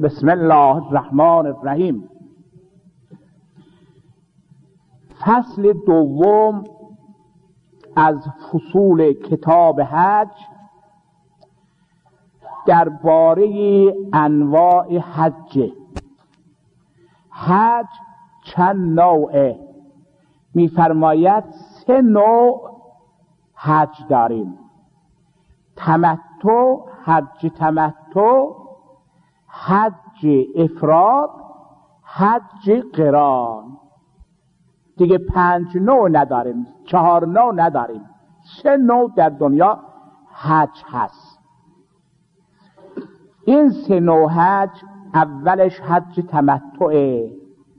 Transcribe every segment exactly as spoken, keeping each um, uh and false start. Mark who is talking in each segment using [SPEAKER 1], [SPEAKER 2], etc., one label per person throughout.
[SPEAKER 1] بسم الله الرحمن الرحیم. فصل دوم از فصول کتاب حج درباره انواع حج. حج چند نوعه؟ می‌فرماید سه نوع حج داریم: تمتع، حج تمتع، حج افراد، حج قران. دیگه پنج نوع نداریم، چهار نوع نداریم، سه نوع در دنیا حج هست. این سه نوع حج، اولش حج تمتعه،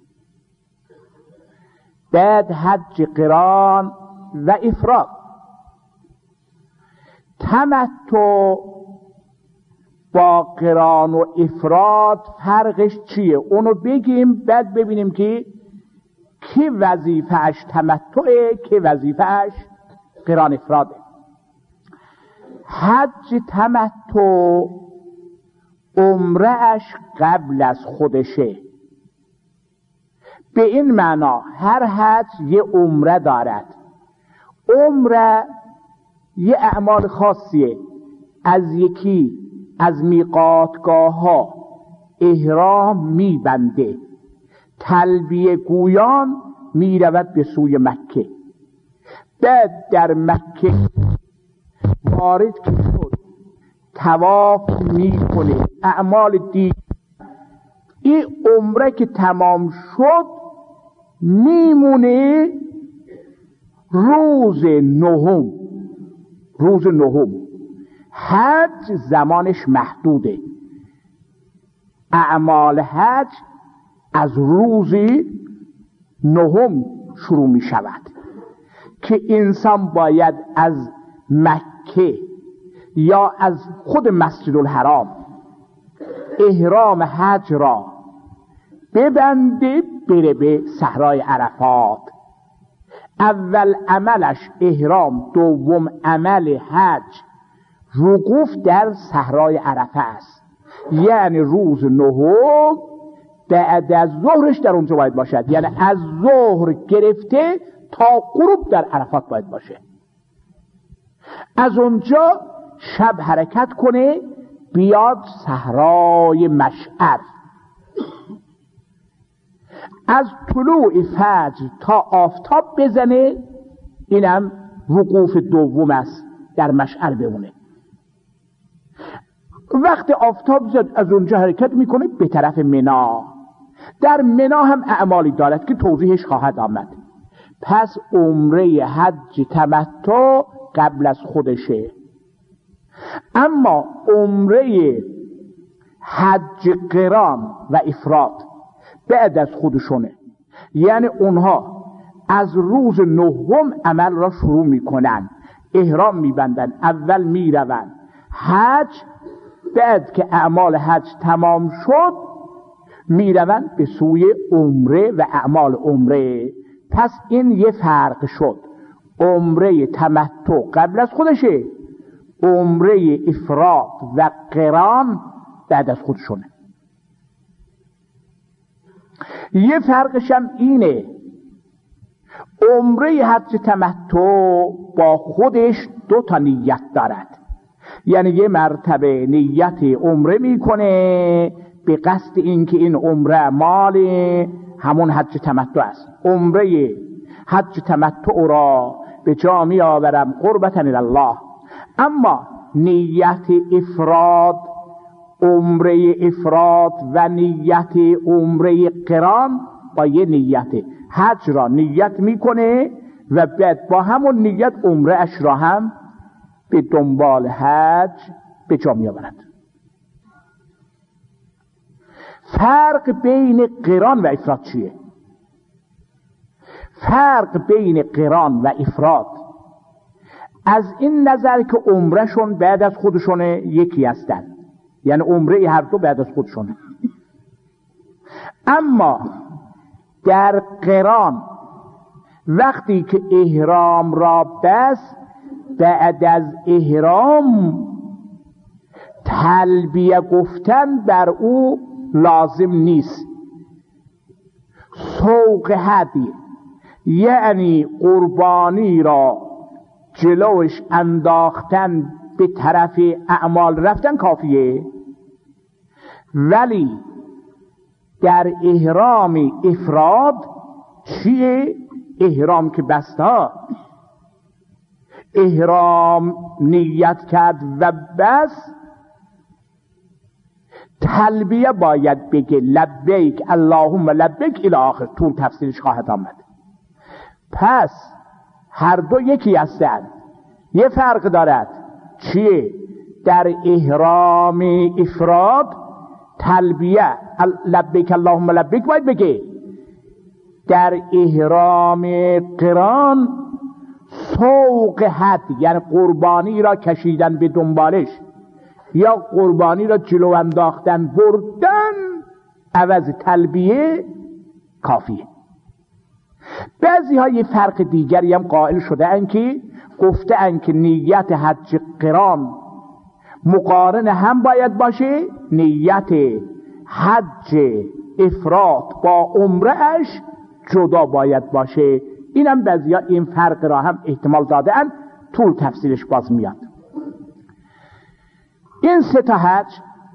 [SPEAKER 1] بعد حج قران و افراد. تمتع با قران و افراد فرقش چیه؟ اونو بگیم، بعد ببینیم که کی وظیفه‌اش تمتعه، کی وظیفه‌اش قران افراده. حج تمتع عمره‌اش قبل از خودشه، به این معنا هر حج یه عمره دارد. عمره یه اعمال خاصیه، از یکی از میقاتگاه ها احرام میبنده، تلبیه گویان میرود به سوی مکه، بعد در مکه وارد که شد طواف میکنه، اعمال دیگر. این عمره که تمام شد میمونه روز نهم. روز نهم حج زمانش محدوده، اعمال حج از روز نهم شروع می شود که انسان باید از مکه یا از خود مسجد الحرام احرام حج را ببنده، بره به صحرای عرفات. اول عملش احرام، دوم عمل حج وقوف در صحرای عرفه است، یعنی روز نهم بعد از ظهرش در اونجا باید باشد، یعنی از ظهر گرفته تا غروب در عرفات باید باشه. از اونجا شب حرکت کنه بیاد صحرای مشعر، از طلوع فجر تا آفتاب بزنه، اینم وقوف دوم است، در مشعر بمونه. وقت آفتاب زد از اونجا حرکت میکنه به طرف منا. در منا هم اعمالی دارد که توضیحش خواهد آمد. پس عمره حج تمتع قبل از خودشه، اما عمره حج قران و افراد بعد از خودشونه، یعنی اونها از روز نهم عمل را شروع میکنن، احرام میبندن، اول میروند حج، بعد که اعمال حج تمام شد میروند به سوی عمره و اعمال عمره. پس این یه فرق شد، عمره تمتع قبل از خودشه، عمره افراد و قران بعد از خودشونه. یه فرقش هم اینه، عمره حج تمتع با خودش دو تا نیت دارد، یعنی یه مرتبه نیت عمره میکنه به قصد اینکه این عمره مال همون حج تمتع است. عمره حج تمتع را به جا می آورم قربتا الله. اما نیت افراد، عمره افراد و نیت عمره قران با یه نیت حج را نیت میکنه و بعد با همون نیت عمره اش را هم به دنبال حج به جا می آورد. فرق بین قران و افراد چیه؟ فرق بین قران و افراد از این نظر که عمرهشون بعد از خودشونه یکی هستن، یعنی عمره هر دو بعد از خودشونه. اما در قران وقتی که احرام را بس، بعد از احرام تلبیه گفتن بر او لازم نیست. سوق هدی یعنی قربانی را جلوش انداختن به طرف اعمال رفتن کافیه، ولی در احرام افراد چیه؟ احرام که بستا احرام نیت کرد و بس، تلبیه باید بگه لبیک اللهم لبیک الی آخر، تو تفسیرش خواهد آمد. پس هر دو یکی هستند، یه فرق دارد. چیه؟ در احرام افراد تلبیه لبیک اللهم لبیک باید بگه، در احرام قران سوق حد یعنی قربانی را کشیدن به دنبالش یا قربانی را جلو انداختن بردن عوض تلبیه کافیه. بعضی ها یه فرق دیگری هم قائل شده ان که گفته ان که نیت حج قران مقارن هم باید باشه نیت حج افراد با عمره اش جدا باید باشه. اینم بعضی ها این فرق را هم احتمال داده ان، طول تفسیرش باز میاد. این سه تا حج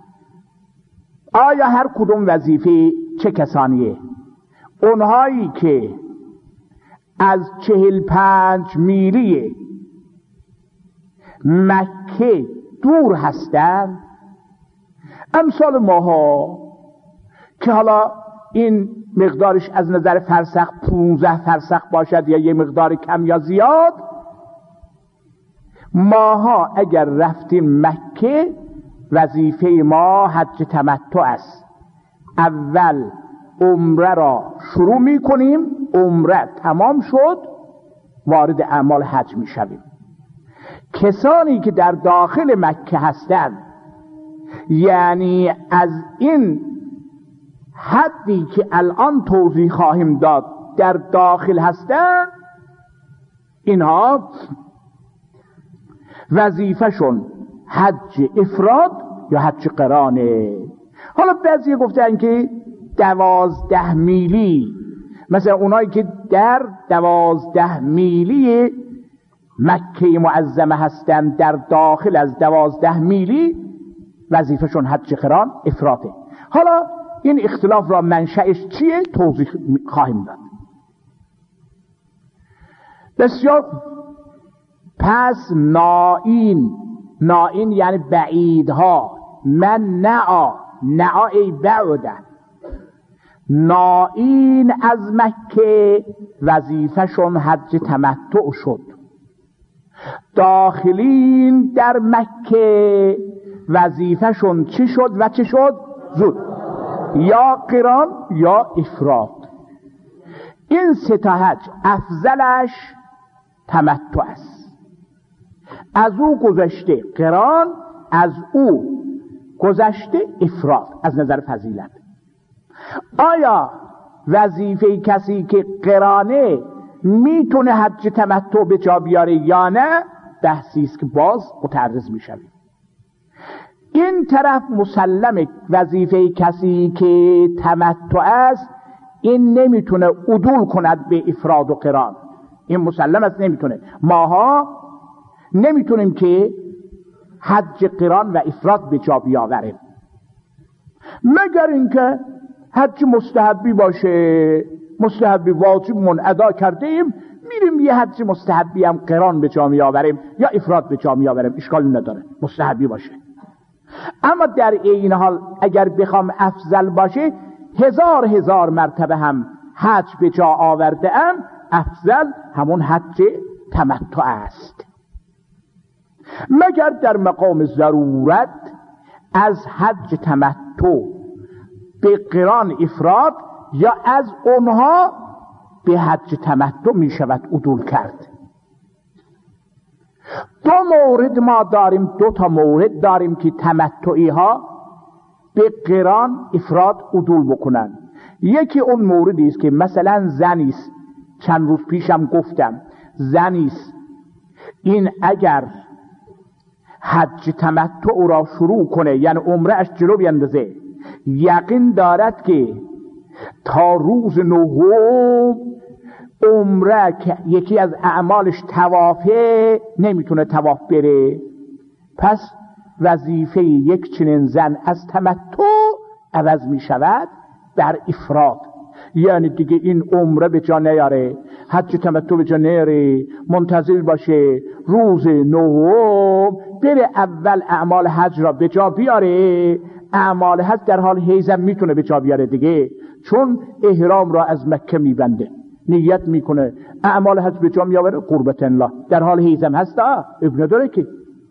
[SPEAKER 1] آیا هر کدوم وظیفه چه کسانیه؟ اونهایی که از چهل پنج میلی مکه دور هستند، امثال ماها که حالا این مقدارش از نظر فرسخ پونزده فرسخ باشد یا یه مقدار کم یا زیاد، ماها اگر رفتیم مکه وظیفه ما حج تمتع است. اول عمره را شروع می کنیم، عمره تمام شد وارد اعمال حج می شویم. کسانی که در داخل مکه هستند، یعنی از این حدی که الان توضیح خواهیم داد در داخل هستند، اینها وظیفهشون حج افراد یا حج قرانه. حالا بعضی گفتن که دوازده میلی، مثلا اونایی که در دوازده میلی مکه معظمه هستن، در داخل از دوازده میلی وظیفهشون حج قران افراده. حالا این اختلاف را منشأش چیه توضیح خواهیم داد. بسیار. پس نائین، نائین یعنی بعیدها، من نعا، نعا ای بعده، نائین از مکه وظیفهشون حج تمتع شد. داخلین در مکه وظیفهشون چی شد و چی شد؟ زود یا قران یا افراد. این سه تا حج افضلش تمتع است. از او گذشته قران، از او گذشته افراد از نظر فضیلت. آیا وظیفه کسی که قرانه میتونه حج تمتع به جا بیاره یا نه؟ بحثی است که باز متعرض میشویم. این طرف مسلم وظیفه کسی که تمتع است این نمیتونه عدول کند به افراد و قران، این مسلم است نمیتونه. ماها نمیتونیم که حج قران و افراد به جا بیاوریم مگر اینکه حج مستحبی باشه، مستحبی واجبمون ادا کردیم، میریم یه حج مستحبی هم قران به جا میآوریم یا افراد به جا میآوریم، اشکالی نداره مستحبی باشه. اما در این حال اگر بخوام افضل باشه، هزار هزار مرتبه هم حج به جا آورده ام، افضل همون حج تمتع است. مگر در مقام ضرورت از حج تمتع به قران افراد یا از اونها به حج تمتع می شود عدول کرد. دو مورد ما داریم، دو تا مورد داریم که تمتعی ها به قران افراد عدول بکنن. یکی اون موردی است که مثلا زنی است، چند روز پیشم گفتم، زنی است این اگر حج تمتع را شروع کنه، یعنی عمره اش جلو بیندازه، یقین دارد که تا روز نهم عمره که یکی از اعمالش طوافه نمیتونه طواف بره، پس وظیفه یک چنین زن از تمتع عوض می شود بر افراد. یعنی دیگه این عمره به جا نیاره، حج تمتع به جا نیاره، منتظر باشه روز نهم بره اول اعمال حج را به جا بیاره. اعمال حج در حال حیزم میتونه به جا بیاره دیگه، چون احرام را از مکه میبنده، نیت میکنه اعمال حج به جا میاره، قربت الله در حال حیزم هست، ابن داره که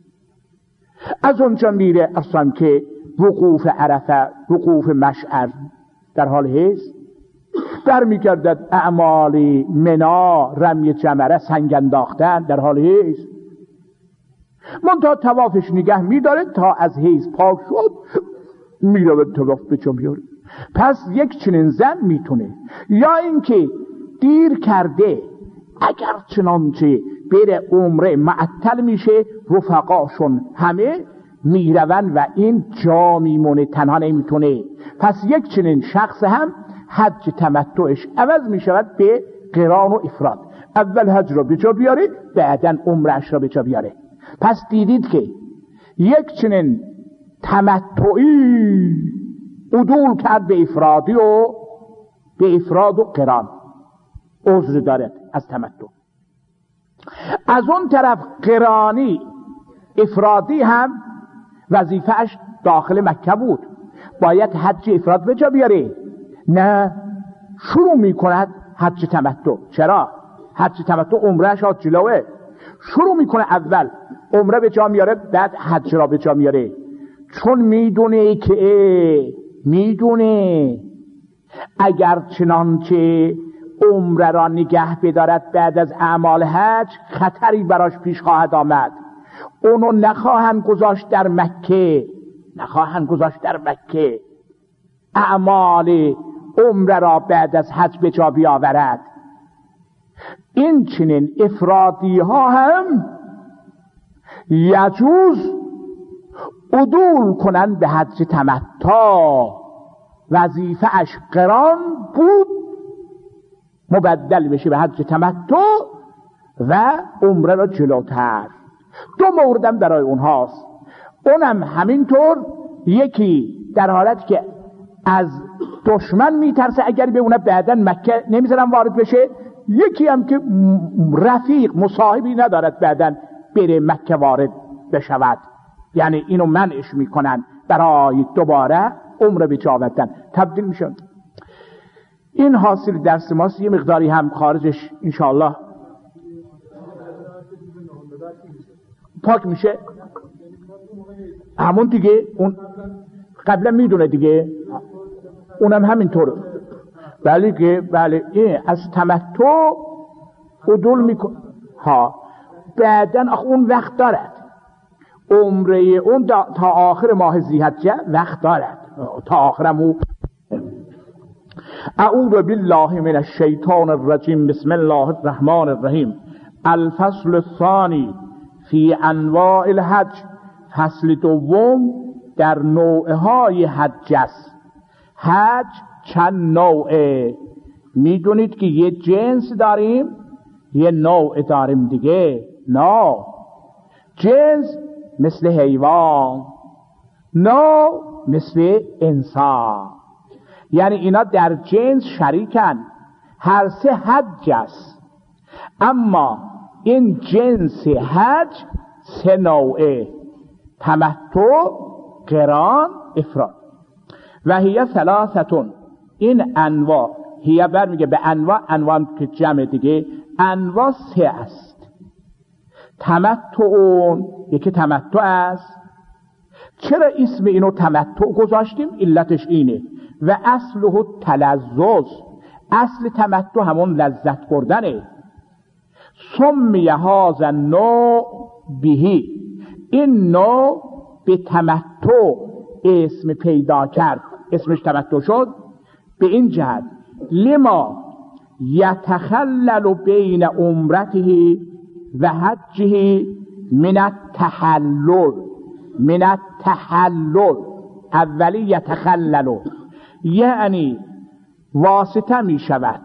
[SPEAKER 1] از اونجا میره اصلا که وقوف عرفه، وقوف مشعر در حال حیز در میگردد، اعمال منا، رمی جمره، سنگ انداختن در حال حیز، منتها طوافش نگه میداره تا از حیز پاک شد میره طواف به جا میاره. پس یک چنین زن میتونه، یا اینکه دیر کرده اگر چنانچه بره عمره معطل میشه، رفقاشون همه میرون و این جا میمونه، تنها نمیتونه، پس یک چنین شخص هم حج تمتعش عوض میشود به قران و افراد. اول حج را به جا بیاره، بعدن عمرهش را به جا بیاره. پس دیدید که یک چنین تمتعی عدول کرد به افرادی و به افراد و قران، عذر دارد از تمتع. از اون طرف قرانی افرادی هم وظیفهش داخل مکه بود، باید حج افراد به جا بیاره، نه شروع میکند حج تمتع. چرا؟ حج تمتع عمرهش ها جلوه، شروع میکنه اول عمره به جا میاره، بعد حج را به جا میاره، چون میدونه که میدونه اگر چنانچه عمره را نگه بدارد بعد از اعمال حج خطری براش پیش خواهد آمد، اونو نخواهند گذاشت در مکه، نخواهند گذاشت در مکه اعمال عمره را بعد از حج به جا بیاورد. این چنین افرادی ها هم یجوز عدول کنن به حج تمتع، وظیفه اش قران بود مبدل بشه به حج تمتع و عمره را جلوتر. دو موردم برای اونهاست، اونم همینطور، یکی در حالت که از دشمن میترسه اگر به اونه بعدن مکه نمیذارن وارد بشه، یکی هم که رفیق مصاحبی ندارد بعدن بره مکه وارد بشود، یعنی اینو منعش میکنن برای دوباره عمره به جا آوردن، تبدیل میشن. این حاصل درس ماست، یه مقداری هم خارجش انشاءالله پاک میشه همون دیگه، اون قبلا میدونه دیگه، اونم همینطوره. بله که بله این از تمتع عدول میکنه ها، بعدن آخه اون وقت دارد، عمره اون تا آخر ماه ذی‌حجه وقت دارد، تا آخرم او. اعوذ بالله من الشیطان الرجیم، بسم الله الرحمن الرحیم. الفصل الثانی فی انواع الحج، فصل دوم در نوعهای حج است. حج چند نوعه؟ میدونید که یه جنس داریم، یه نوع داریم دیگه. نوع جنس مثل حیوان، نوع مثل انسان، یعنی اینا در جنس شریکن، هر سه حج است، اما این جنس حج سه نوعه: تمتع، قران، افراد. و هی ثلاثتون، این انواع، هی بر میگه به انواع، انواع که جمع دیگه، انواع سه است. تمتع، یکی تمتع است. چرا اسم اینو تمتع گذاشتیم؟ علتش اینه و اصله تلذذ، اصل تمتع همون لذت بردنه. سمی هذا النوع بهی، این نوع به تمتع اسم پیدا کرد، اسمش تمتع شد به این جهت: لما یتخلل بین عمرته و حجه من التحلل، من التحلل اولی یتخللو، یعنی واسطه می شود،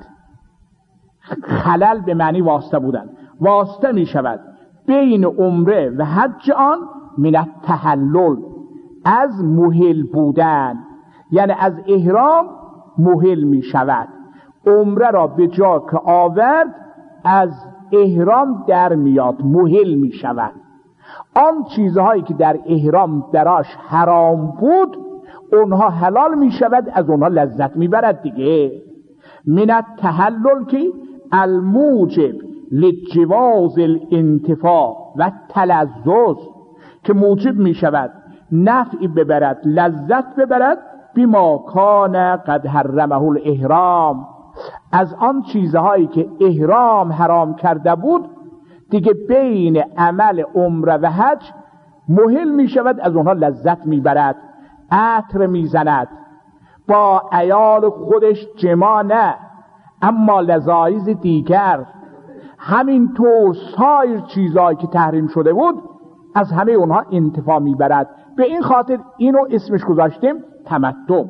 [SPEAKER 1] خلل به معنی واسطه بودن، واسطه می شود بین عمره و حج آن من التحلل، از محل بودن، یعنی از احرام محل می شود، عمره را به جا که آورد از احرام در میاد، محل می شود. آن چیزهایی که در احرام براش حرام بود اونها حلال می شود، از اونها لذت می برد دیگه. من التحلل که الموجب لجواز الانتفاع و تلذذ، که موجب می شود نفعی ببرد، لذت ببرد، بما کان قد حرمه الاحرام، از آن چیزهایی که احرام حرام کرده بود دیگه بین عمل عمره و حج محل می شود، از اونها لذت می برد، عطر می زند، با عیال خودش جماع نه، اما لذایز دیگر، همینطور سایر چیزهایی که تحریم شده بود از همه اونها انتفاع می برد. به این خاطر اینو اسمش گذاشتیم تمتع.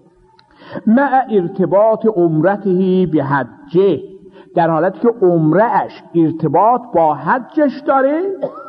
[SPEAKER 1] مع ارتباط عمرته به حجه، در حالتی که عمرهش ارتباط با حجش داره،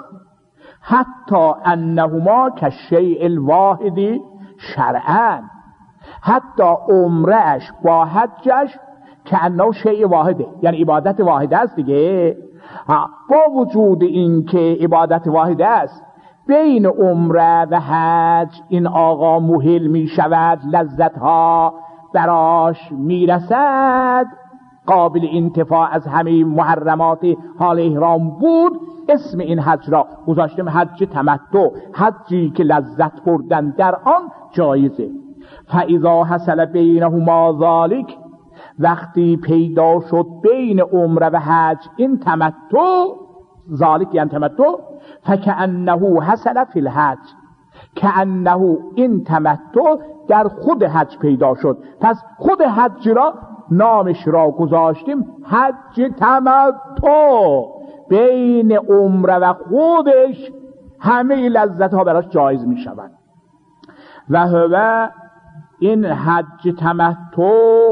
[SPEAKER 1] حتی انهما کالشیء الواحد شرعا، حتی عمرهش با حجش که انه شیء واحده، یعنی عبادت واحده است دیگه. با وجود این که عبادت واحده است، بین عمره و حج این آقا محل می شود، لذت ها براش می رسد، قابل انتفاع از همه محرمات حال احرام بود، اسم این حج را گذاشتیم حج تمتع، حجی که لذت بردن در آن جایزه. فاذا حصل بینهما ذلک، وقتی پیدا شد بین عمره و حج این تمتع، ذلک یعنی تمتع، فکأنه حصل فی الحج، کأنه این تمتع در خود حج پیدا شد، پس خود حج را نامش را گذاشتیم حج تمتع، بین عمره و خودش همه لذت ها براش جایز می شود. و هو این حج تمتع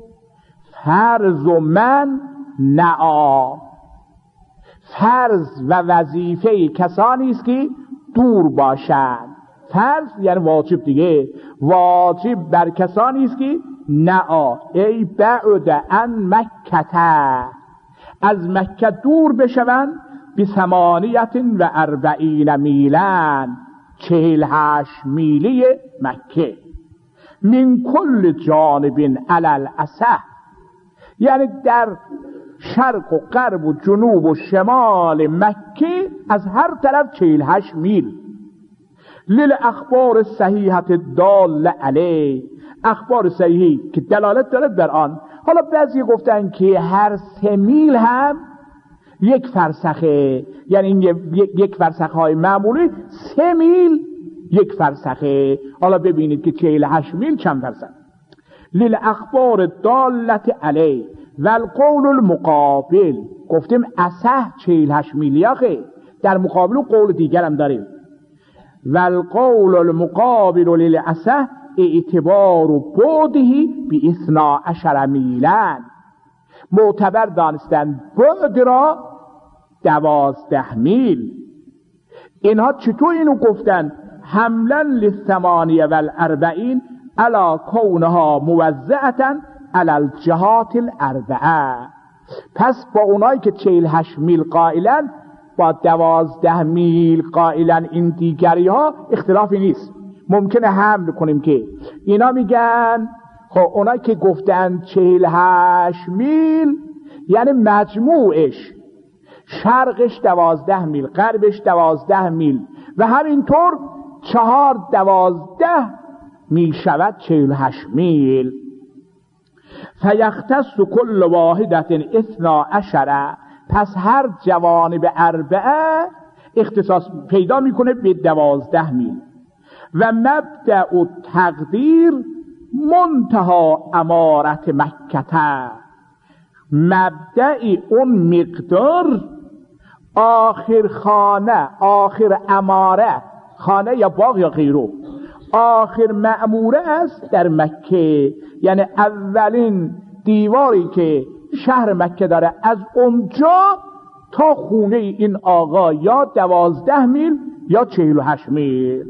[SPEAKER 1] فرض من نعا، فرض و وظیفه کسانی است که دور باشند، فرض یعنی واجب دیگه، واجب بر کسانی است که نعا ای بعد عن مکه، از مکه دور بشوند، به ثمانیت و اربعین میلن، چهل هشت میلی مکه، من کل جانب علی الاصح، یعنی در شرق و غرب و جنوب و شمال مکه از هر طرف چهل هشت میل. للاخبار صحیحت دال علیه، اخبار صحیحی که دلالت دارد بر آن. حالا بعضی گفتن که هر سه میل هم یک فرسخه، یعنی این یک فرسخه های معمولی سه میل یک فرسخه. حالا ببینید که چهل هشت میل چند فرسخ. للاخبار دالت علیه و القول المقابل، گفتیم اصح چهل هشت میلی آخه، در مقابل قول دیگر هم داریم. و القول المقابل للاصح اعتبار بعدهی بی اثنا عشر میلن، معتبر دانستن بعد را دوازده میل. اینها چطور اینو گفتن؟ حملا للثمانیه و الاربعین علا کونها موزعتا علی الجهات الاربعه، پس با اونایی که چهل هشت میل قائلن با دوازده میل قائلن این دیگری ها اختلافی نیست. ممکنه حمل کنیم که اینا میگن خب اونایی که گفتن چهل هشت میل یعنی مجموعش، شرقش دوازده میل، غربش دوازده میل و همینطور چهار دوازده می شود چهل هشت میل. فیختص کل واحدت اثنا عشره، پس هر جوانب اربعه اختصاص پیدا میکنه به دوازده میل. و مبدأ تقدیر منتها امارت مکته، مبدأ اون مقدار آخر خانه، آخر اماره، خانه یا باغ یا غیره، آخر معموره است در مکه، یعنی اولین دیواری که شهر مکه داره از اونجا تا خونه این آقا یا دوازده میل یا چهل و هشت میل.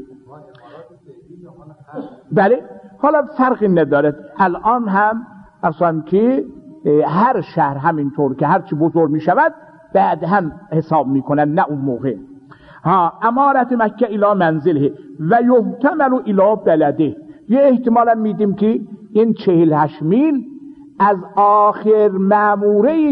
[SPEAKER 1] بله حالا فرقی نداره. الان هم اصلا که هر شهر همینطور که هرچی بزرگ می شود بعد هم حساب می کنن، نه اون موقع. ها امارت مکه الی منزله و یحتمل الی بلده. یه احتمالا میدیم که این چهل هشت میل از آخر معموره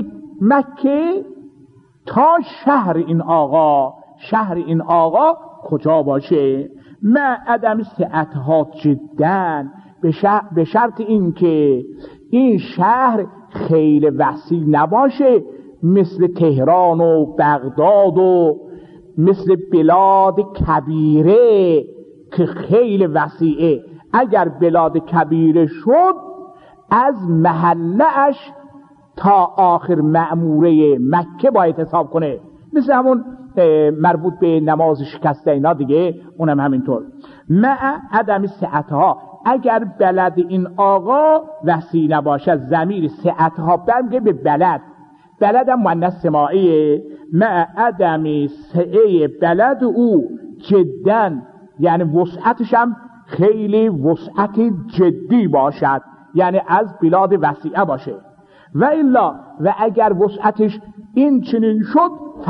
[SPEAKER 1] مکه تا شهر این آقا، شهر این آقا کجا باشه؟ ما عدم سعتها جداً، به شرط این که این شهر خیلی وسیع نباشه، مثل تهران و بغداد و مثل بلاد کبیره که خیلی وسیعه. اگر بلاد کبیره شد از محله‌اش تا آخر معموره مکه باید حساب کنه، مثل همون مربوط به نماز شکسته اینا دیگه، اونم همینطور. مع عدم سعتها، اگر بلد این آقا وسیع نباشه، ضمیر سعتها برمیگه به بلد، بلد هم مؤنث سماعیه. مع عدم سعه بلد او جداً، یعنی وسعتش هم خیلی وسعت جدی باشد، یعنی از بلاد وسیعه باشه. و الا و اگر وسعتش این چنین شد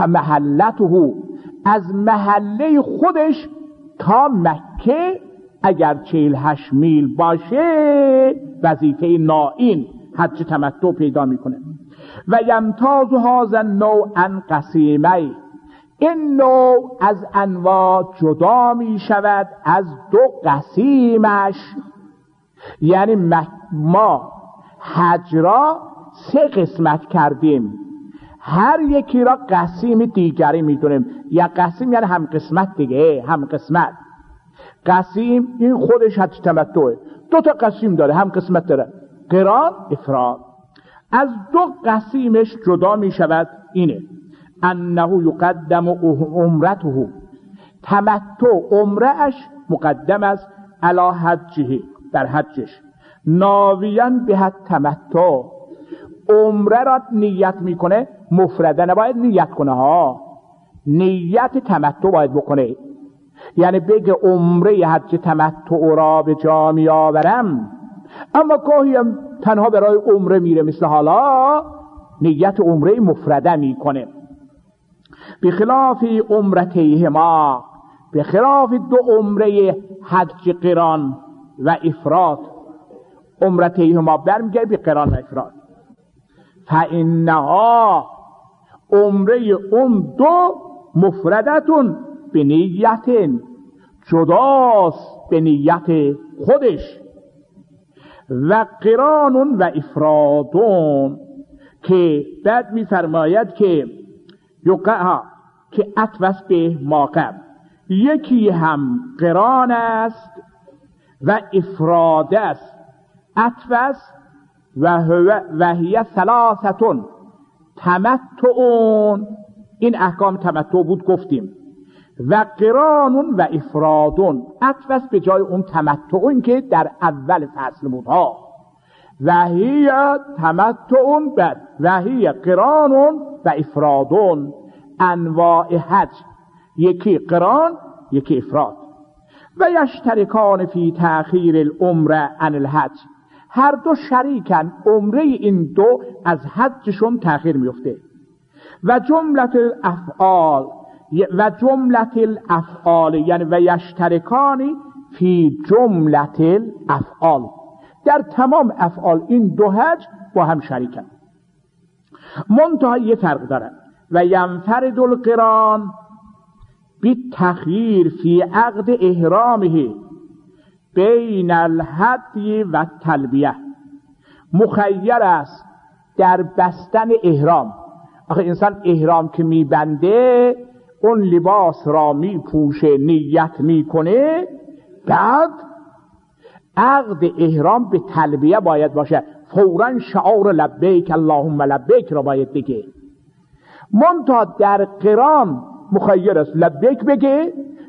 [SPEAKER 1] فمحلته، از محله خودش تا مکه اگر چهل هشت میل باشه وظیفه نائین حج تمتع پیدا میکنه. و یمتاز هذا النوع عن قسیمه، این نوع از انواع جدا می شود از دو قسیمش. یعنی ما حج را سه قسمت کردیم، هر یکی را قسیم دیگری میدونیم. یا قسیم یعنی هم قسمت دیگه، هم قسمت. قسیم این خودش حج تمتعه، دو تا قسیم داره، هم قسمت داره، قران افراد. از دو قسیمش جدا می شود اینه: انه یقدم عمرته، تمتع عمرهش مقدم است علی حجه، در حجش. ناویان به تمتع، عمره را نیت میکنه، مفرده نباید نیت کنه ها، نیت تمتع باید بکنه. یعنی بگه عمره حج تمتع را به جا می آورم، اما گاهی هم تنها برای عمره میره، مثل حالا نیت عمره مفرده میکنه. بخلاف عمرتیهما، بخلاف دو عمره حج قران و افراد. عمرتیهما برمیگه به قران و افراد. فانها، عمره اون دو، مفردتون به نیت، جداست به نیت خودش. و قرانون و افرادون، که بعد میفرماید که یقع که عطف به ما قبل، یکی هم قران است و افراد است. عطف و و هی ثلاثتون تمتعون، این احکام تمتع بود گفتیم. و قرانون و افرادون، عطف به جای اون تمتعون که در اول فصل بود ها. و هی تمتعون بعد و هی قرانون و افرادون، انواع حج، یکی قران یکی افراد. و یشترکان فی تأخیر العمره عن الحج، هر دو شریکن عمره این دو از حجشون تأخیر میفته. و جملت الافعال، و جملت الافعال یعنی و یشترکانی فی جملت الافعال، در تمام افعال این دو حج با هم شریکن. منتها یه فرق داره. و ینفرد القران بالتخییر فی عقد احرامه بین الهدی و تلبیه، مخیر است در بستن احرام. آخه انسان احرام که میبنده اون لباس را میپوشه، نیت میکنه، بعد عقد احرام به تلبیه باید باشه، فوراً شعار لبیک اللهم لبیک را باید بگه. منتها در قران مخیر است لبیک بگه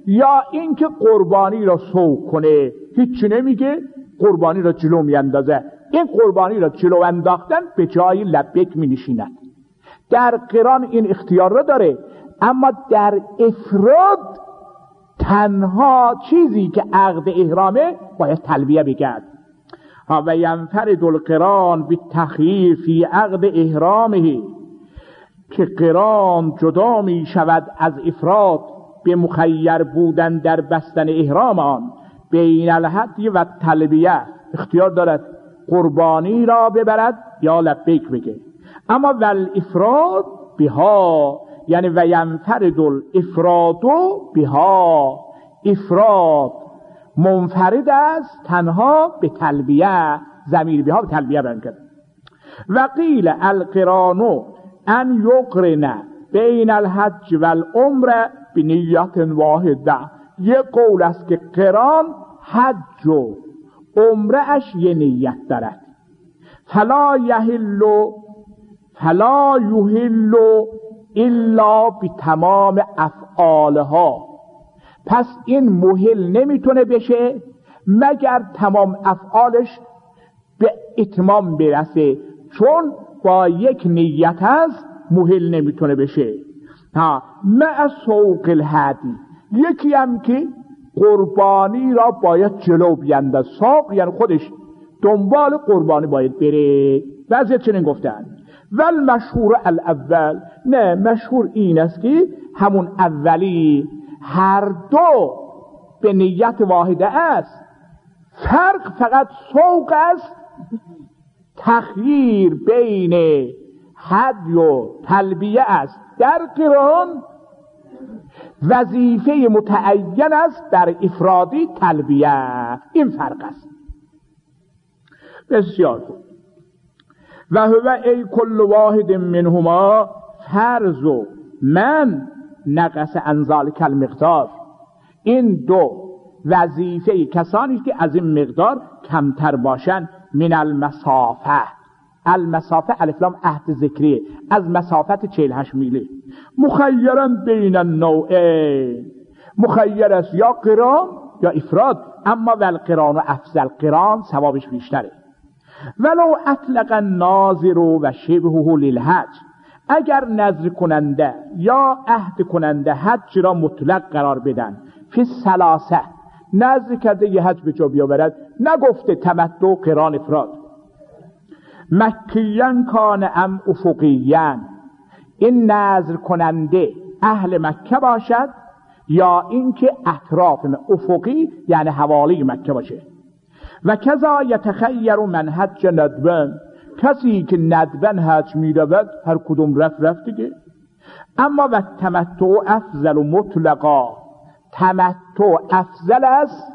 [SPEAKER 1] یا اینکه قربانی را سوق کنه، هیچی نمیگه، قربانی را جلو میاندازه. این قربانی را جلو انداختن به جای لبیک می نشیند. در قران این اختیار را داره، اما در افراد تنها چیزی که عقد احرامه باید تلبیه بگد. و ینفرد القران بالتخییر فی عقد احرامه، که قران جدا می شود از افراد به مخیر بودن در بستن احرام آن. بین الهدی و تلبیه اختیار دارد قربانی را ببرد یا لبیک بگه. اما ول افراد بها، یعنی و ینفرد الافراد بها، افراد منفرد است تنها به تلبیه، ضمیر بها به تلبیه بیان کرد. و قیل القران ان یقرن بین الحج و العمره بنیت واحده. یک قول است که قران حج و عمره اش یه نیت دارد. فلا یحل فلا یحل الا بتمام افعالها، پس این محل نمیتونه بشه مگر تمام افعالش به اتمام برسه، چون با یک نیت هست محل نمیتونه بشه. ها مع سوق الهدی، یکی هم که قربانی را باید جلو بیاندازه. ساق یعنی خودش دنبال قربانی باید بره. بعضی چنین گفتن. ول مشهور الاول، نه مشهور این است که همون اولی هر دو به نیت واحده است، فرق فقط سوق است، تخییر بین حج و تلبیه است. در قران وظیفه متعین است، در افرادی تلبیه. این فرق است. بسیار خوب. و هو ای کل واحد منهما فرض من نقص عن ذلک المقدار، این دو وظیفه کسانی که از این مقدار کمتر باشن. من المسافه، المسافه الف لام عهد ذکریه، از مسافت چهل و هشت میله. مخیرن بین النوعین، مخیر است یا قران یا افراد، اما والقران و افضل، قران ثوابش بیشتره. ولو اطلق الناظر و شبهه للحج، اگر نظر کننده یا عهد کننده حج را مطلق قرار بدن، فی ثلاثه، نظر کرده یه حج به جا بیاورد، نگفته تمتع قران افراد. مکیان کان ام افقیان، این نظر کننده اهل مکه باشد یا اینکه اطراف افقی یعنی حوالی مکه باشه. و کذا یتخیر من حج ندبن، کسی که ندبن حج می رود هر کدوم رفت رفت دیگه. اما و تمتع افضل و مطلقا، تمتع افضل است،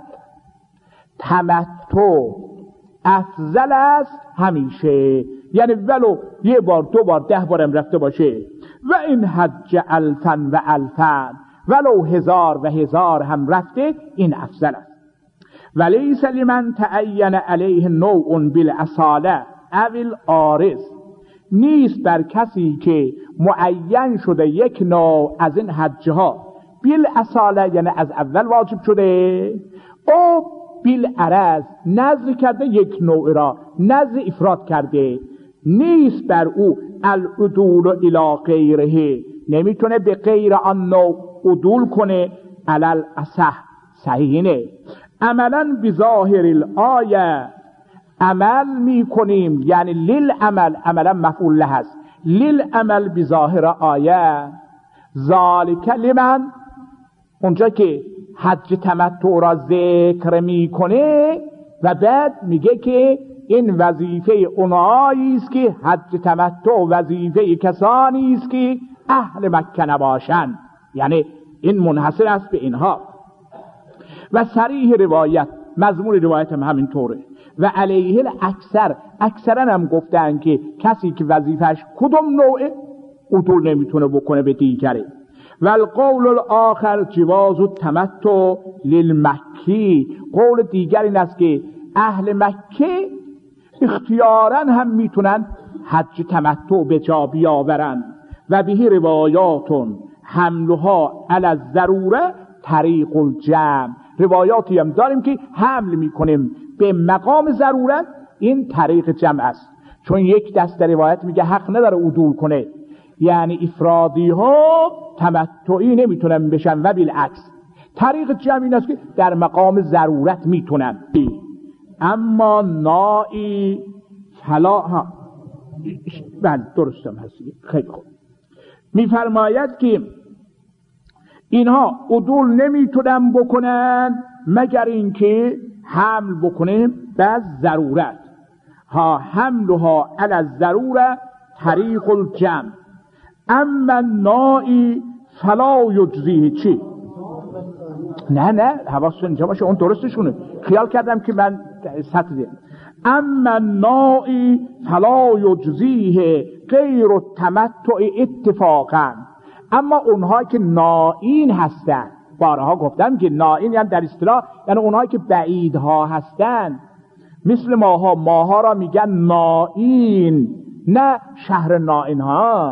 [SPEAKER 1] تمتع افضل است همیشه، یعنی ولو یه بار دو بار ده بارم رفته باشه. و این حج الفن و الفن، ولو هزار و هزار هم رفته، این افضل است. ولیس لمن تعین علیه نوع بالاصاله او العارض، نیست بر کسی که معین شده یک نوع از این حجها بالاصاله یعنی از اول واجب شده، او بالعرض نظر کرده یک نوع را نظر افراد کرده، نیست بر او العدول الی غیره، نمیتونه به غیر آن نوع عدول کنه. علل اصح، صحیحه. عملا بظاهر الآیه، عمل میکنیم یعنی لیل عمل، عملا مفعول له است، لیل عمل بظاهر آیه. ذالک لمن، اونجا که حج تمتع را ذکر میکنه و بعد میگه که این وظیفه اونایی است که حج تمتع وظیفه کسانی است که اهل مکه نباشند، یعنی این منحصر است به اینها. و صریح روایت، مضمون روایت هم همین طوره. و علیه اکثر، اکثرا هم گفتن که کسی که وظیفش کدوم نوعه عدول نمیتونه بکنه به دیگره. و القول الاخر جواز التمتع للمکی، قول دیگر این است که اهل مکه اختیاراً هم میتونن حج تمتع به جا بیاورن. و به روایاتون حملها علی الضروره طریق الجمع. روایاتی هم داریم که حمل میکنیم به مقام ضرورت، این طریق جمع است. چون یک دسته روایت میگه حق نداره عدول کنه، یعنی افرادی ها تمتعی نمیتونن بشن و بالعکس. طریق جمع این است که در مقام ضرورت میتونن. اما نائی فلا ها بله درستم هستی. خیلی خوب. میفرماید که اینها عدول نمیتونن بکنن مگر اینکه حمل بکنه به ضرورت. ها حملها علی الضروره طریق الجمع. اما نائی فلا یجزیه. چی؟ نه نه حواستون اینجا باشه، اون درستشونه. خیال کردم که من سطح دیم. اما نائی فلا یجزیه غیر التمتع اتفاقا. اما اونها که نائین هستن، بارها گفتم که نائین یعنی در اصطلاح یعنی اونها که بعیدها هستن، مثل ماها ماها را میگن نائین، نه شهر نائین ها،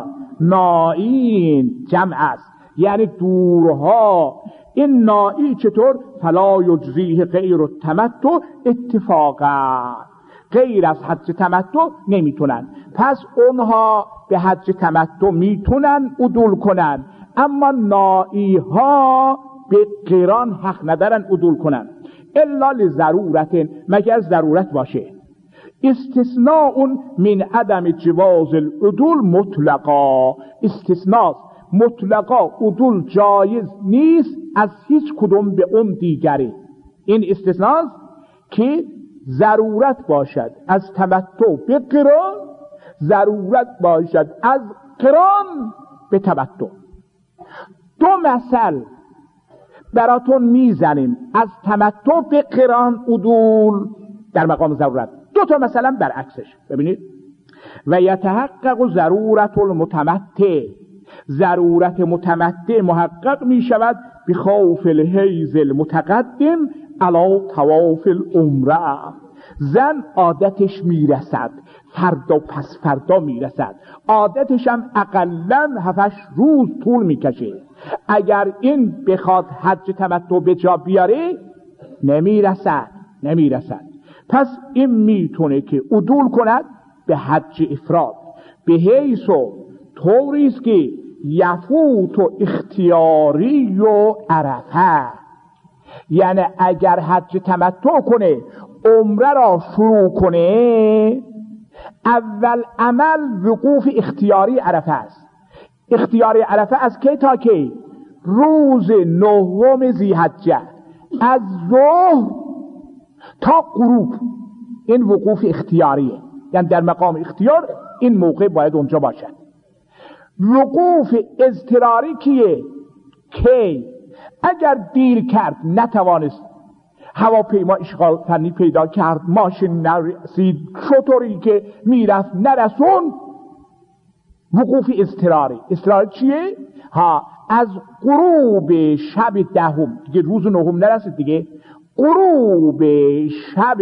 [SPEAKER 1] نائین جمع است یعنی دورها. این نائی چطور؟ فلا یجزیه غیر التمتع اتفاقا، غیر از حج تمتع نمیتونن. پس اونها به حج تمتع میتونن عدول کنن، اما نائی ها به قران حق ندارن عدول کنن الا لضرورت، مگر ضرورت باشه. استثناء من عدم جواز العدول مطلقا. استثناء مطلقا عدول جایز نیست از هیچ کدوم به اون دیگری. این استثناء که ضرورت باشد از تمتع به قران، ضرورت باشد از قران به تمتع. دو مثل براتون میزنیم از تمتع به قران عدول در مقام ضرورت. دو تا مثلا برعکسش ببینید. و یتحقق ضرورت المتمتع. ضرورت متمتع محقق می شود بخوف الحیض المتقدم علی طواف العمره. زن عادتش میرسد فردا پس فردا میرسد، عادتش هم اقلن هفتش روز طول میکشه. اگر این بخواد حج تمتع به جا بیاره نمیرسد نمیرسد پس این میتونه که عدول کند به حج افراد به حیث و طوریست که یفوت و اختیاری و عرفه. یعنی اگر حج تمتع کنه عمره را شروع کنه، اول عمل وقوف اختیاری عرفه است. اختیاری عرفه از کی تا کی؟ روز نهم ذی‌حجه، از ظهر تا غروب. این وقوف اختیاریه، یعنی در مقام اختیار این موقع باید اونجا باشد. وقوف اضطراری کیه؟ کی؟ اگر دیر کرد نتوانست، هواپیما اشغال فنی پیدا کرد، ماشین نرسید، شطوری که میرفت نرسون، وقوف اضطراری. اضطراری چیه؟ ها از غروب شب دهم، دیگه روز نهم نرسید دیگه، غروب شب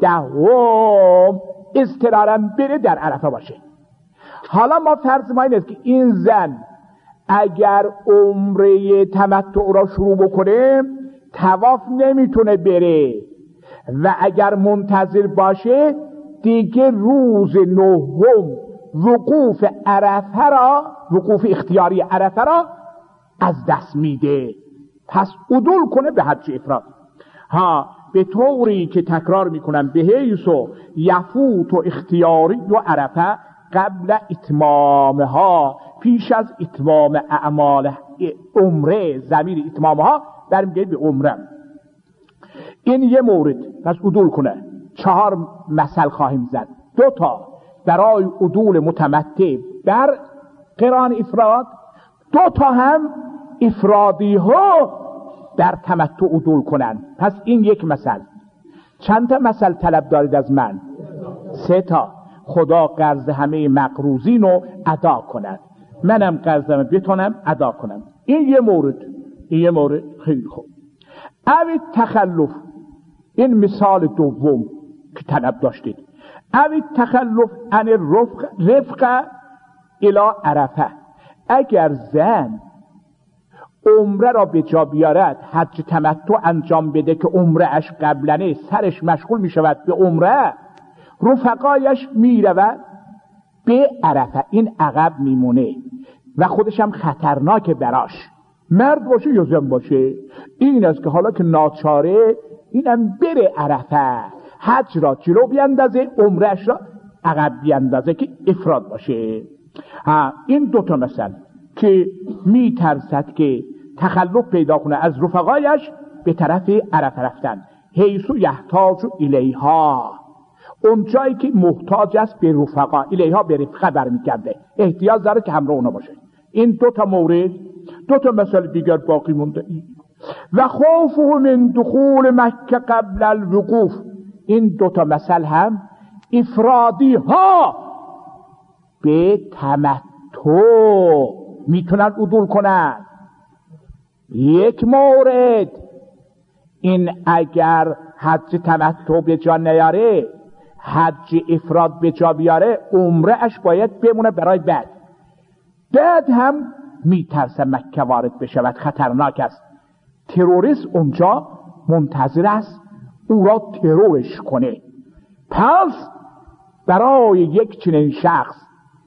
[SPEAKER 1] دهم اضطرارم بره در عرفه باشه. حالا ما فرض ما این است که این زن اگر عمره تمتع را شروع بکنه طواف نمیتونه بره و اگر منتظر باشه دیگه روز نهم وقوف عرفه را، وقوف اختیاری عرفه را از دست میده. پس عدول کنه به حج افراد. ها به طوری که تکرار میکنم به حیث و یفوت و اختیاری و عرفه قبل اتمامها، پیش از اتمام اعمال عمره. ضمیر اتمامها برمیگرده به عمره. این یه مورد. پس عدول کنه. چهار مثل خواهیم زد. دو تا برای عدول متمتع بر قران افراد، دو تا هم افرادی ها در تمتع عدول کنن. پس این یک مثل. چند تا مثل طلب دارید از من؟ سه تا. خدا قرض همه مقروضین رو ادا کند، منم قرضم بتونم ادا کنم. این یه مورد. این یه مورد خیلی خوب. اوی تخلف، این مثال دوم که طلب داشتید. اوی تخلف عن رفق رفق الی عرفه. اگر زن عمره را به جا بیارد، حج تمتع انجام بده که عمره اش قبلنه، سرش مشغول می شود به عمره، رفقایش می رود به عرفه، این عقب میمونه و خودش هم خطرناک براش، مرد باشه یا زن باشه. این است که حالا که ناچاره اینم بره عرفه، حج را جلو بیندازه، عمرهش را عقب بیندازه که افراد باشه. ها این دوتا مثل که میترسد که تخلف پیدا کنه از رفقایش به طرف عرفه رفتن، حیثو یحتاج الیها، اون جایی که محتاج است به رفقا، الیها به رفقه برمیگرده، احتیاج داره که همراه اونا باشه. این دو تا مورد، دو تا مسئله دیگر باقی مونده. و خوفه من دخول مکه قبل الوقوف، این دو تا مسئله هم افرادی ها به تمتع میتونن عدول کنن. یک مورد این اگر حج تمتع به جا نیاره، حج افراد به جا بیاره، عمره اش باید بمونه برای بعد. بعد هم میترسه مکه وارد بشود، خطرناک است، تروریست اونجا منتظر است او را ترورش کنه. پس برای یک چنین شخص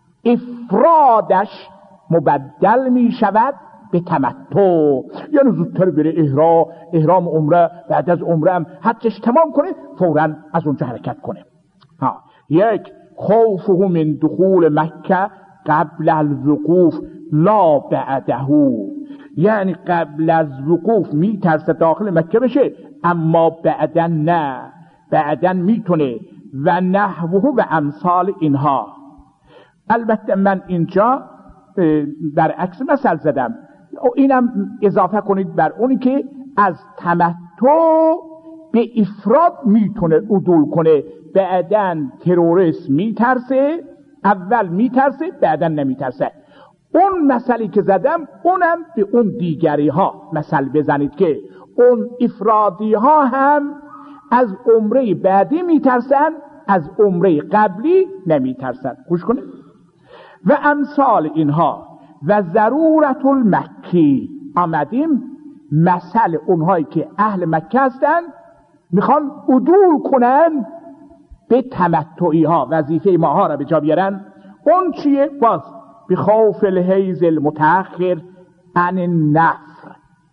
[SPEAKER 1] افرادش مبدل می شود به تمتع، یعنی زودتر بره احرام احرام عمره، بعد از عمره هم حجش تمام کنه، فوراً از اونجا حرکت کنه. ها. یک خوفه من دخول مکه قبل الوقوف لا بعده، یعنی قبل از وقوف می ترسه داخل مکه بشه، اما بعدا نه، بعدا میتونه. و نحوه و امثال اینها. البته من اینجا برعکس مثل زدم، اینم اضافه کنید بر اونی که از تمتع به افراد میتونه عدول کنه، بعداً تروریست میترسه، اول میترسه بعداً نمیترسه. اون مسئله که زدم اونم به اون دیگری ها مثل بزنید که اون افرادی ها هم از عمره بعدی میترسن، از عمره قبلی نمیترسن. گوش کنید. و امثال اینها. و ضرورت المکی، آمدیم مثل اونهایی که اهل مکه هستن میخوان عدول کنن به تمتعی ها، وظیفه ماها را به جا بیارن. اون چیه؟ باز بخوف الحیز المتأخر عن النفر،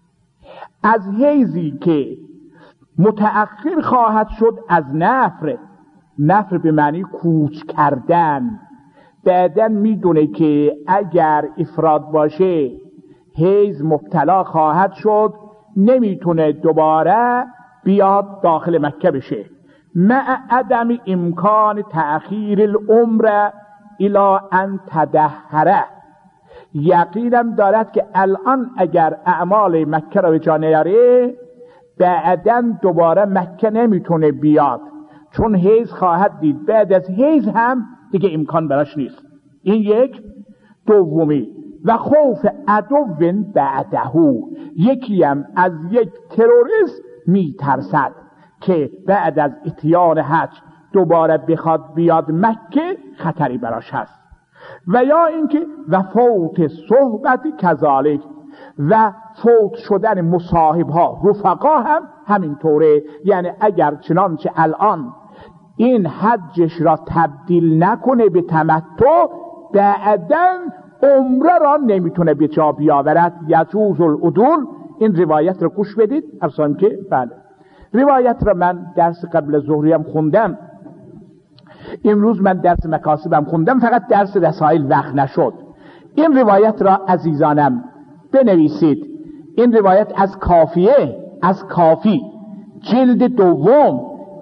[SPEAKER 1] از حیزی که متأخر خواهد شد از نفر. نفر به معنی کوچ کردن. بعدن میدونه که اگر افراد باشه حیز مبتلا خواهد شد، نمیتونه دوباره بیاد داخل مکه بشه. مع عدم امکان تأخیر العمره الی ان تدهره، یقینم دارد که الان اگر اعمال مکه را به جا نیاره، بعدن دوباره مکه نمیتونه بیاد، چون حیز خواهد دید. بعد از حیز هم دیگه امکان براش نیست. این یک. دومی و خوف عدو بعدهو، یکی هم از یک تروریست میترسد که بعد از اتیان حج دوباره بخواد بیاد مکه، خطری براش هست. و یا اینکه و فوت صحبت کذالک، و فوت شدن مصاحب ها، رفقا هم همینطوره. یعنی اگر چنانچه الان این حجش را تبدیل نکنه به تمتع، بعدن عمره را نمیتونه به جا بیاورد. یجوز العدول. این روایت را گوش بدید. ارسان که بله روایت را من درس قبل ظهری هم خوندم، امروز من درس مکاسبم خوندم، فقط درس رسائل وقت نشد. این روایت را عزیزانم بنویسید. این روایت از کافیه، از کافی جلد دوم،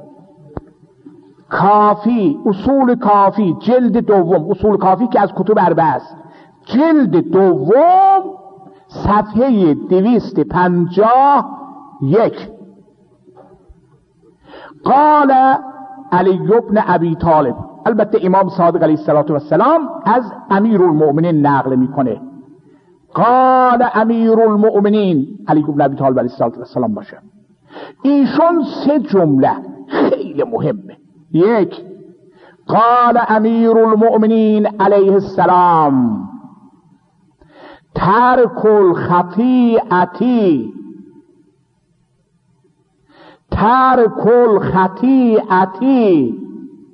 [SPEAKER 1] کافی اصول کافی جلد دوم، اصول کافی که از کتب اربعه است، جلد دوم صفحه دویست پنجاه یک. قال علی بن ابی طالب، البته امام صادق علیه السلام از امیر المؤمنین نقل میکنه. قال امیر المؤمنین علی بن ابی طالب علیه السلام باشه. ایشون سه جمله خیلی مهمه. یک، قال امیر المؤمنین علیه السلام ترک الخطیئتی ترک الخطیئتی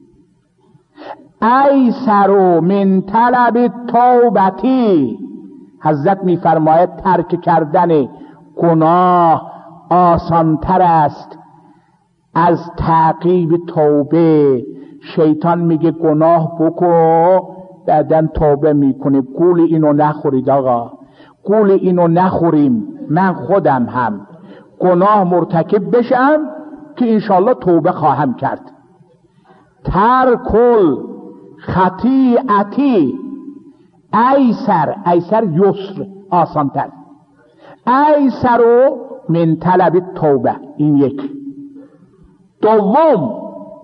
[SPEAKER 1] ایسر من طلب توبتی. حضرت میفرماید ترک کردن گناه آسانتر است از تعقیب توبه. شیطان میگه گناه بکن، بعدن توبه میکنه. گول اینو نخورید آقا، گول اینو نخوریم. من خودم هم گناه مرتکب بشم که انشالله توبه خواهم کرد. ترکل خطیئتی ایسر، ایسر یسر، آسانتر. ایسر من طلب توبه. این یک. دوم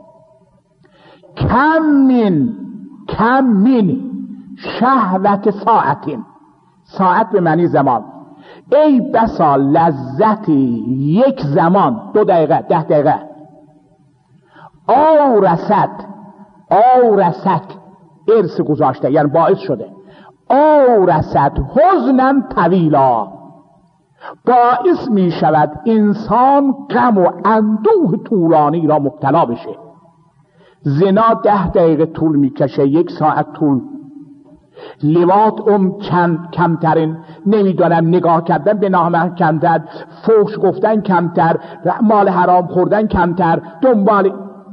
[SPEAKER 1] کم من کم من شهوت ساعتین. ساعت به معنی زمان. ای بسا لذتی یک زمان، دو دقیقه، ده دقیقه، او رسد او رسد ارث گذاشته، یعنی باعث شده او رسد حزنم طویلا، باعث می شود انسان غم و اندوه طولانی را مبتلا بشه. زنا ده دقیقه طول میکشه، یک ساعت طول. لواط ام چند کمترین، نمیدونم نگاه کردن به نامحرم کمتر، فحش گفتن کمتر، مال حرام خوردن کمتر، دنبال.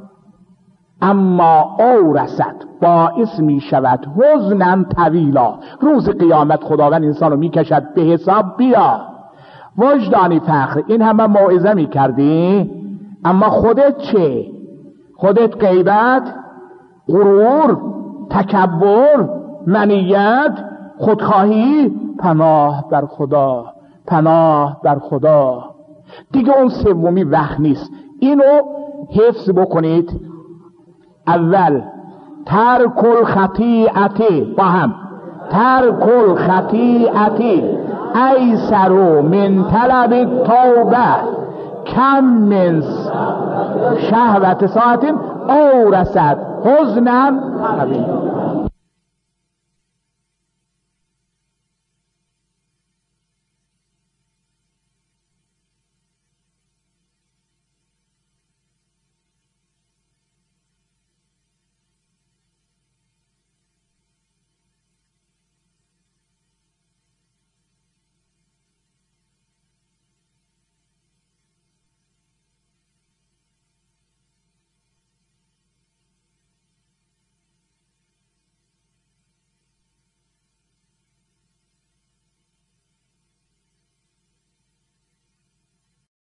[SPEAKER 1] اما او رسد باعث می شود حزنم طویلا، روز قیامت خداوند انسان رو میکشد به حساب. بیا وجدانی فخر، این همه موعظه می کردی، اما خودت چه؟ خودت غیبت، غرور، تکبر، منیت، خودخواهی. پناه بر خدا، پناه بر خدا. دیگه اون سومی وقت نیست. اینو حفظ بکنید. اول ترک الخطیئتی، با هم ترک الخطیئتی ایسر من طلب توبه کم من شهوت ساعت او رسد حزنم طویلا.